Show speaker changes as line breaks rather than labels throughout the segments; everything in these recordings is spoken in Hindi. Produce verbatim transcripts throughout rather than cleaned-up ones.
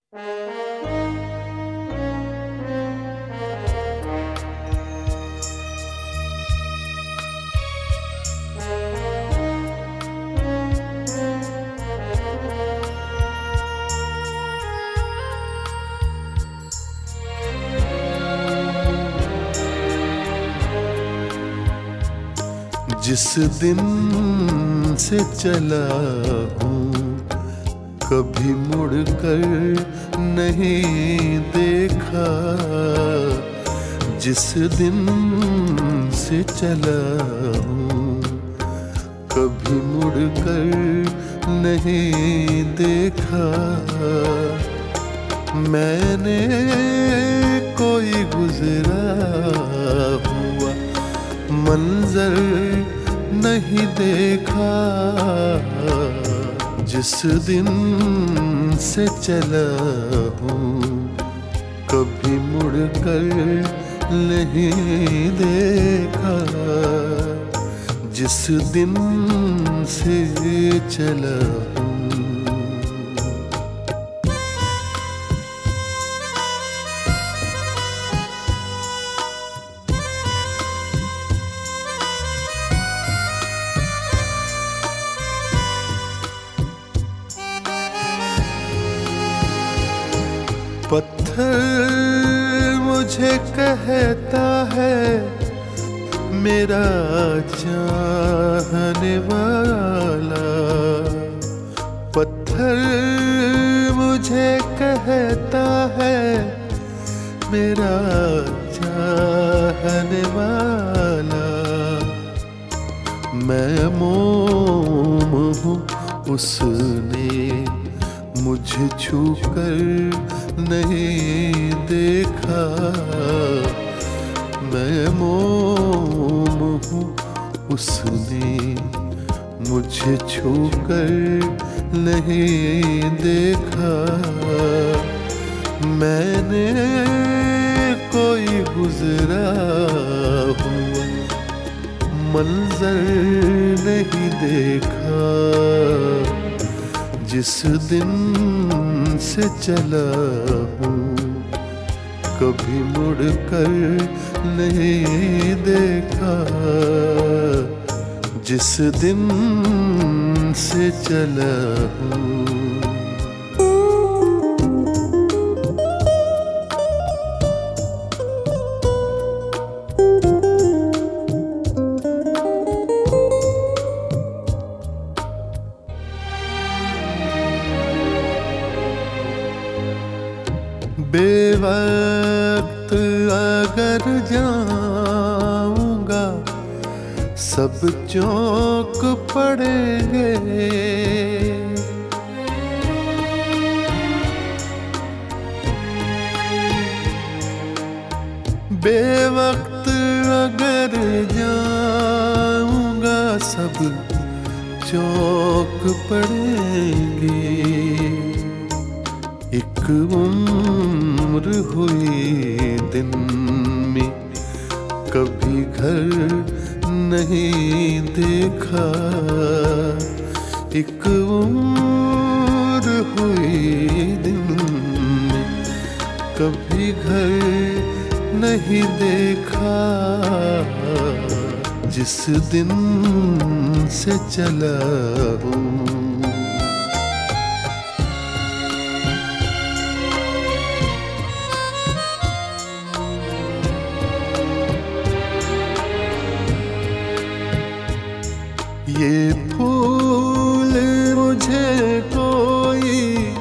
जिस दिन से चला हूँ कभी मुड़कर नहीं देखा। जिस दिन से चला हूँ कभी मुड़कर नहीं देखा। मैंने कोई गुजरा हुआ मंजर नहीं देखा। जिस दिन से चला हूँ कभी मुड़कर नहीं देखा। जिस दिन से चला हूँ पत्थर मुझे कहता है मेरा चाहने वाला। पत्थर मुझे कहता है मेरा चाहने वाला। मैं मोम हूँ उसने मुझे छूकर नहीं देखा। मैं मोम हूँ उसने मुझे छूकर नहीं देखा। मैंने कोई गुजरा हुआ मंजर नहीं देखा। जिस दिन से चला हूँ कभी मुड़कर नहीं देखा। जिस दिन से चला हूँ बेवक्त अगर जाऊंगा सब चौंक पड़ेंगे। बेवक्त अगर जाऊंगा सब चौंक पड़ेंगे। एक उम्र हुई दिन में कभी घर नहीं देखा। एक उम्र हुई दिन में कभी घर नहीं देखा। जिस दिन से चला हूँ ये फूल मुझे कोई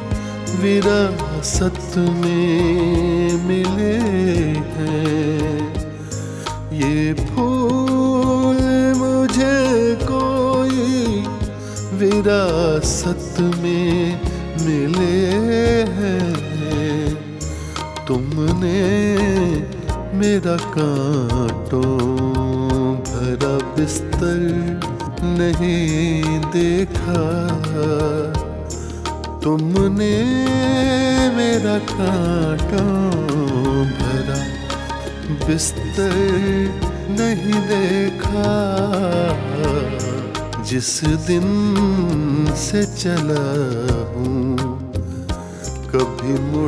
विरासत में मिले हैं। ये फूल मुझे कोई विरासत में मिले हैं। तुमने मेरा कांटों भरा बिस्तर नहीं देखा। तुमने मेरा कांटों भरा बिस्तर नहीं देखा। जिस दिन से चला हूँ कभी मुड़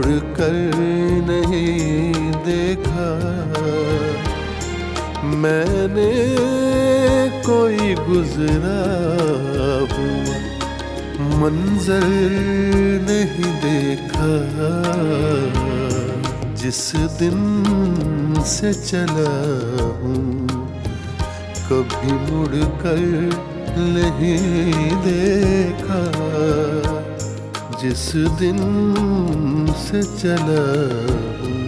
गुजरा हुआ मंजर नहीं देखा, जिस दिन से चला हूँ कभी मुड़कर नहीं देखा, जिस दिन से चला हूँ